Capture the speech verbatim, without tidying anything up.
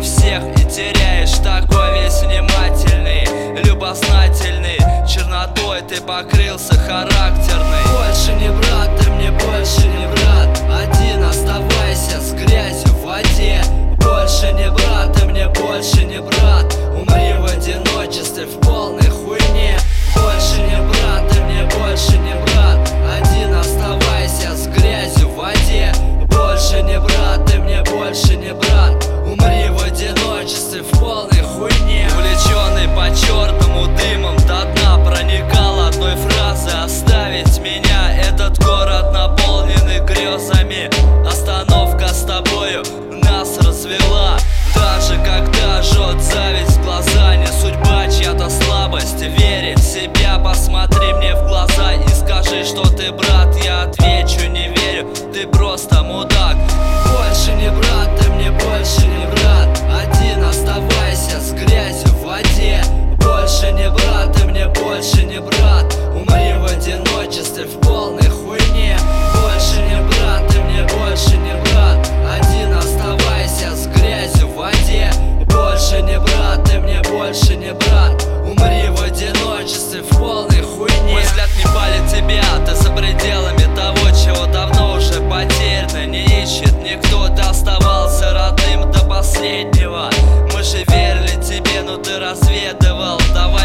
ближе всех и теряешь. Такой весь внимательный, любознательный, чернотой ты покрылся характерный. Больше не брат, ты мне больше не брат. Один оставайся с грязью в воде. Больше не брат, ты мне больше не брат. Умри в одиночестве, в полной хуйне. Больше не брат, ты мне больше не брат. Один оставайся с грязью в воде. Больше не брат, ты мне больше не брат. Умри в одиночестве, в полной хуйне. Увлеченный по черному дымом до дна проникал одной фразы: оставить меня, этот город наполненный грезами. Остановка с тобою нас развела. Даже когда жжет зависть в глаза, не судьба чья-то слабость. Верь в себя, посмотри мне в глаза и скажи, что ты брат. Я отвечу: не верю, ты просто мудак. Больше не брат, ты мне больше не брат. Один оставайся с грязью в воде. Больше не брат, ты мне больше не брат. Умри в одиночестве, в полной хуйне. Больше не брат, ты мне больше не брат. Один оставайся с грязью в воде. Больше не брат, ты мне больше не брат. Умри в одиночестве, в полной хуйне. Мой взгляд не палит тебя, ты за пределами того, чего давно уже потеряно. Не ищет никто, ты оставался родным до последнего. Мы же верили тебе, но ты разведывал. Давай